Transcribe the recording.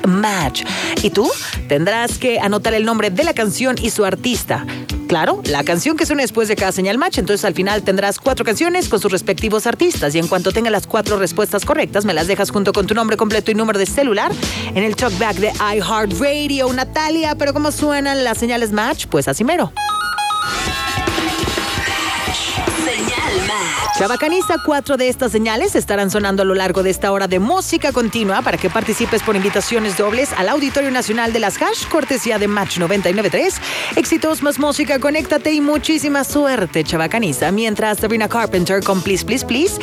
Match. Y tú tendrás que anotar el nombre de la canción y su artista. Claro, la canción que suene después de cada señal match. Entonces al final tendrás 4 canciones con sus respectivos artistas. Y en cuanto tenga las 4 respuestas correctas, me las dejas junto con tu nombre completo y número de celular en el talkback de iHeartRadio. Natalia, ¿pero cómo suenan las señales match? Pues así mero. Chabacaniza, 4 de estas señales estarán sonando a lo largo de esta hora de música continua para que participes por invitaciones dobles al Auditorio Nacional de las Hash, cortesía de Match 99.3. Éxitos más música, conéctate y muchísima suerte, Chabacaniza. Mientras Sabrina Carpenter con Please, Please, Please